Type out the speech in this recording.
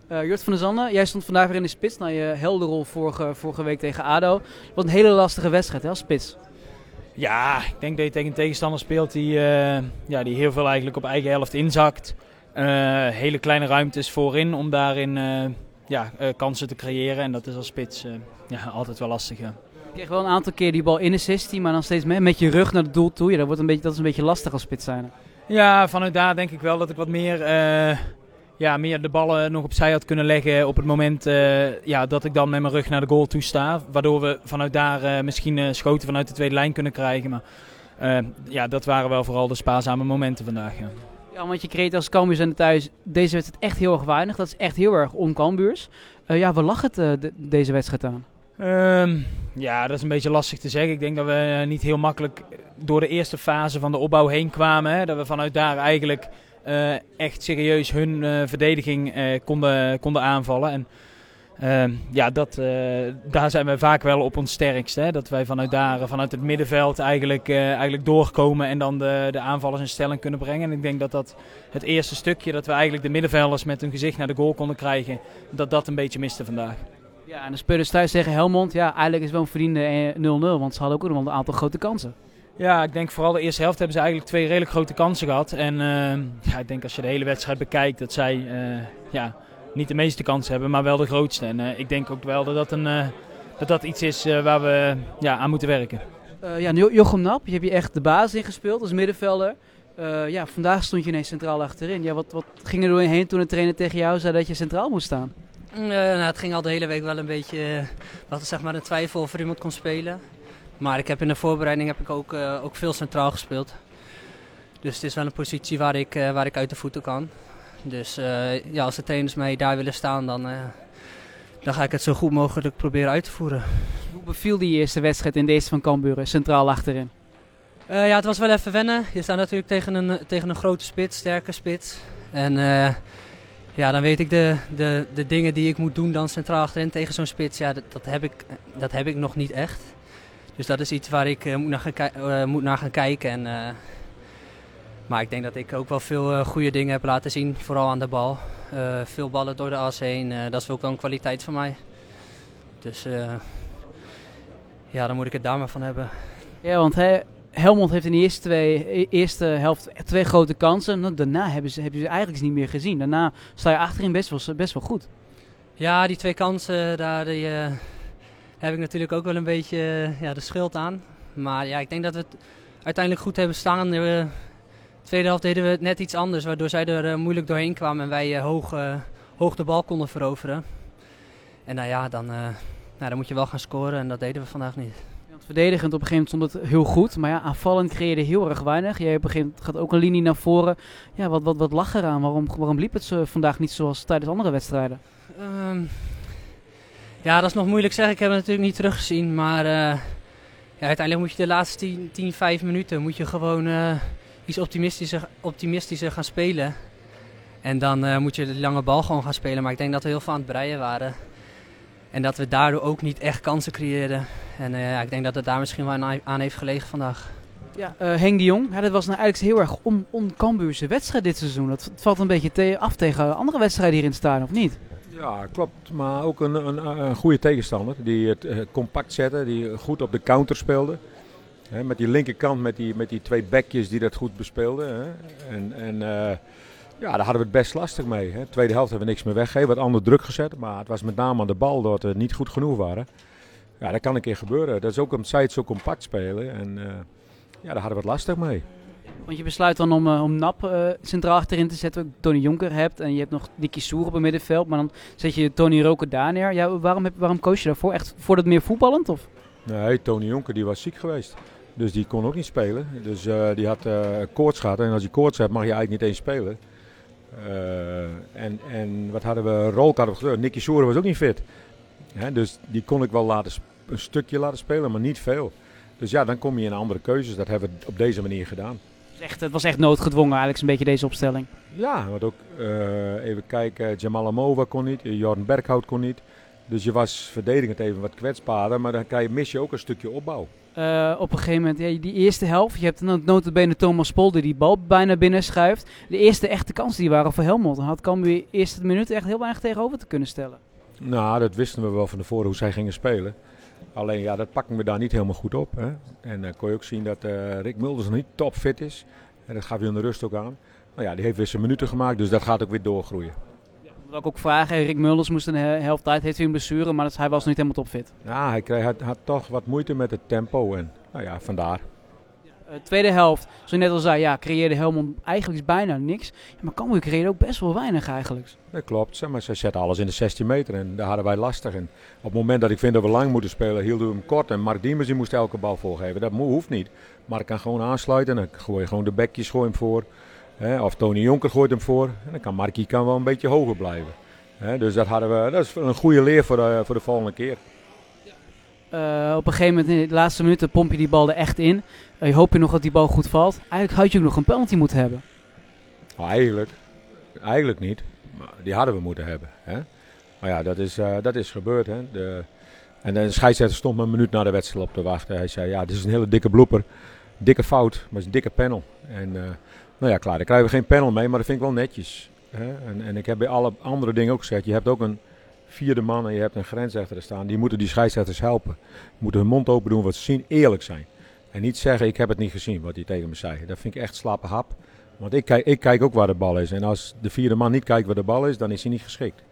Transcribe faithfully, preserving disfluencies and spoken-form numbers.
Uh, Jort van der Zanden, jij stond vandaag weer in de spits na je helderrol vorige, vorige week tegen ADO. Het was een hele lastige wedstrijd, hè, als spits. Ja, ik denk dat je tegen een tegenstander speelt die, uh, ja, die heel veel eigenlijk op eigen helft inzakt. Uh, hele kleine ruimtes voorin om daarin uh, ja, uh, kansen te creëren. En dat is als spits uh, ja, altijd wel lastig. Ja. Je kreeg wel een aantal keer die bal in de zestien, maar dan steeds met, met je rug naar het doel toe. Ja, dat, wordt een beetje, dat is een beetje lastig als spits zijn. Ja, vanuit daar denk ik wel dat ik wat meer... Uh, Ja, meer de ballen nog opzij had kunnen leggen op het moment uh, ja, dat ik dan met mijn rug naar de goal toe sta. Waardoor we vanuit daar uh, misschien uh, schoten vanuit de tweede lijn kunnen krijgen. Maar uh, ja, dat waren wel vooral de spaarzame momenten vandaag. Ja, ja want je kreeg als Cambuurs en thuis deze wedstrijd echt heel erg weinig. Dat is echt heel erg on-Cambuurs. Uh, ja, waar lag het uh, de, deze wedstrijd aan? Um, ja, dat is een beetje lastig te zeggen. Ik denk dat we uh, niet heel makkelijk door de eerste fase van de opbouw heen kwamen. Hè, dat we vanuit daar eigenlijk... Uh, echt serieus hun uh, verdediging uh, konden, konden aanvallen. En uh, ja, dat, uh, daar zijn we vaak wel op ons sterkst. Hè? Dat wij vanuit daar, vanuit het middenveld eigenlijk, uh, eigenlijk doorkomen en dan de, de aanvallers in stelling kunnen brengen. En ik denk dat dat het eerste stukje, dat we eigenlijk de middenvelders met hun gezicht naar de goal konden krijgen, dat dat een beetje miste vandaag. Ja, en de spelers thuis tegen Helmond, ja, eigenlijk is het wel een verdiende nul nul, want ze hadden ook nog wel een aantal grote kansen. Ja, ik denk vooral de eerste helft hebben ze eigenlijk twee redelijk grote kansen gehad. En uh, ja, ik denk als je de hele wedstrijd bekijkt dat zij uh, ja, niet de meeste kansen hebben, maar wel de grootste. En uh, ik denk ook wel dat dat, een, uh, dat, dat iets is uh, waar we ja, aan moeten werken. Uh, ja, Jochem Nap, je hebt hier echt de basis in gespeeld als middenvelder. Uh, ja, vandaag stond je ineens centraal achterin. Ja, wat, wat ging er door je heen toen de trainer tegen jou zei dat je centraal moest staan? Uh, nou, het ging al de hele week wel een beetje, uh, wat zeg maar, een twijfel of er iemand kon spelen. Maar ik heb in de voorbereiding heb ik ook, uh, ook veel centraal gespeeld. Dus het is wel een positie waar ik, uh, waar ik uit de voeten kan. Dus uh, ja, als de trainers mij daar willen staan, dan, uh, dan ga ik het zo goed mogelijk proberen uit te voeren. Hoe beviel die eerste wedstrijd in deze van Cambuur, centraal achterin? Uh, ja, het was wel even wennen. Je staat natuurlijk tegen een, tegen een grote spits, sterke spits. En uh, ja, dan weet ik de, de, de dingen die ik moet doen dan centraal achterin tegen zo'n spits. Ja, dat, dat, heb ik, dat heb ik nog niet echt. Dus dat is iets waar ik uh, moet, naar gaan, uh, moet naar gaan kijken. En, uh, maar ik denk dat ik ook wel veel uh, goede dingen heb laten zien, vooral aan de bal. Uh, veel ballen door de as heen, uh, dat is ook wel een kwaliteit van mij. Dus uh, ja, dan moet ik het daar maar van hebben. Ja, want he, Helmond heeft in de eerste, twee, eerste helft twee grote kansen. Nou, daarna hebben ze, hebben ze eigenlijk niet meer gezien. Daarna sta je achterin best wel, best wel goed. Ja, die twee kansen, daar die, uh, heb ik natuurlijk ook wel een beetje uh, ja, de schuld aan. Maar ja, ik denk dat we het uiteindelijk goed hebben staan. De tweede helft deden we het net iets anders, waardoor zij er uh, moeilijk doorheen kwamen en wij uh, hoog, uh, hoog de bal konden veroveren. En nou ja, dan, uh, nou, dan moet je wel gaan scoren en dat deden we vandaag niet. Verdedigend op een gegeven moment stond het heel goed, maar ja, aanvallend creëerde heel erg weinig. Jij op een gegeven moment gaat ook een linie naar voren. Ja, wat, wat, wat lag eraan? Waarom, waarom liep het zo vandaag niet zoals tijdens andere wedstrijden? Um, ja, dat is nog moeilijk zeggen. Ik heb het natuurlijk niet teruggezien, maar uh, ja, uiteindelijk moet je de laatste tien, tien vijf minuten moet je gewoon uh, iets optimistischer, optimistischer gaan spelen. En dan uh, moet je de lange bal gewoon gaan spelen. Maar ik denk dat we heel veel aan het breien waren. En dat we daardoor ook niet echt kansen creëerden. En uh, ja, ik denk dat het daar misschien wel aan heeft gelegen vandaag. Ja, uh, Henk de Jong, ja, dat was nou eigenlijk heel erg on, on-Cambuurse wedstrijd dit seizoen. Dat het valt een beetje te, af tegen andere wedstrijden hier in het stadion, of niet? Ja, klopt. Maar ook een, een, een goede tegenstander. Die het uh, compact zette, die goed op de counter speelde. He, met die linkerkant, met die, met die twee bekjes die dat goed bespeelden. He. En... en uh, Ja, daar hadden we het best lastig mee. Hè. Tweede helft hebben we niks meer weggegeven, wat ander druk gezet. Maar het was met name aan de bal dat we niet goed genoeg waren. Ja, dat kan een keer gebeuren. Dat is ook omdat zij het zo compact spelen. En uh, ja, daar hadden we het lastig mee. Want je besluit dan om, uh, om Nap uh, centraal achterin te zetten. Tony Jonker hebt en je hebt nog Nicky Soer op het middenveld. Maar dan zet je Tony Roker daar neer. Ja, waarom, heb, waarom koos je daarvoor? Echt voor dat meer voetballend? Of? Nee, Tony Jonker die was ziek geweest. Dus die kon ook niet spelen. Dus uh, die had uh, koorts gehad. En als je koorts hebt mag je eigenlijk niet eens spelen. Uh, en, en wat hadden we? Rolk hadden we gezegd. Nicky Soer was ook niet fit. He, dus die kon ik wel laten sp- een stukje laten spelen, maar niet veel. Dus ja, dan kom je in andere keuzes. Dat hebben we op deze manier gedaan. Het was echt, het was echt noodgedwongen eigenlijk, een beetje deze opstelling. Ja, want ook uh, even kijken. Jamal Amova kon niet. Jordan Berghout kon niet. Dus je was verdedigend even wat kwetsbaarder, maar dan kan je, mis je ook een stukje opbouw. Uh, op een gegeven moment, ja, die eerste helft, je hebt dan nota bene Thomas Pol die die bal bijna binnen schuift. De eerste echte kansen die waren voor Helmond. Dan had Cambuur de eerste minuten echt heel weinig tegenover te kunnen stellen. Nou, dat wisten we wel van tevoren hoe zij gingen spelen. Alleen ja, dat pakken we daar niet helemaal goed op. Hè. En dan uh, kon je ook zien dat uh, Rick Mulders nog niet topfit is. En dat gaf hij in de rust ook aan. Nou ja, die heeft weer zijn minuten gemaakt, dus dat gaat ook weer doorgroeien. Ja, dat wil ik ook vragen. Rick Mulders moest een helft tijd, heeft hij een blessure, maar dat, hij was niet helemaal topfit. Ja, hij kreeg, had, had toch wat moeite met het tempo en nou ja, vandaar. Uh, tweede helft, zoals je net al zei, ja, creëerde Helmond eigenlijk bijna niks. Ja, maar Cambuur creëerde ook best wel weinig eigenlijk. Dat klopt, zeg maar ze zetten alles in de zestien meter en daar hadden wij lastig. En op het moment dat ik vind dat we lang moeten spelen, hielden we hem kort. En Mark Diemers die moest elke bal voorgeven. Dat hoeft niet. Mark kan gewoon aansluiten en dan gooi je gewoon de bekjes gooi hem voor. Hè, of Tony Jonker gooit hem voor. En dan kan Markie kan wel een beetje hoger blijven. Hè, dus dat, hadden we, dat is een goede leer voor de, voor de volgende keer. Uh, op een gegeven moment in de laatste minuten pomp je die bal er echt in. Uh, je hoopt je nog dat die bal goed valt. Eigenlijk had je ook nog een penalty moeten hebben. Nou, eigenlijk, eigenlijk niet. Maar die hadden we moeten hebben. Hè? Maar ja, dat is, uh, dat is gebeurd. Hè? De, en de scheidsrechter stond me een minuut na de wedstrijd op te wachten. Hij zei, ja, dit is een hele dikke blooper. Dikke fout, maar het is een dikke panel. En uh, nou ja, klaar, daar krijgen we geen panel mee, maar dat vind ik wel netjes. Hè? En, en ik heb bij alle andere dingen ook gezegd, je hebt ook een vierde man en je hebt een grensrechter er staan. Die moeten die scheidsrechters helpen. Die moeten hun mond open doen wat ze zien, eerlijk zijn. En niet zeggen, ik heb het niet gezien, wat hij tegen me zei. Dat vind ik echt slappe hap. Want ik kijk, ik kijk ook waar de bal is. En als de vierde man niet kijkt waar de bal is, dan is hij niet geschikt.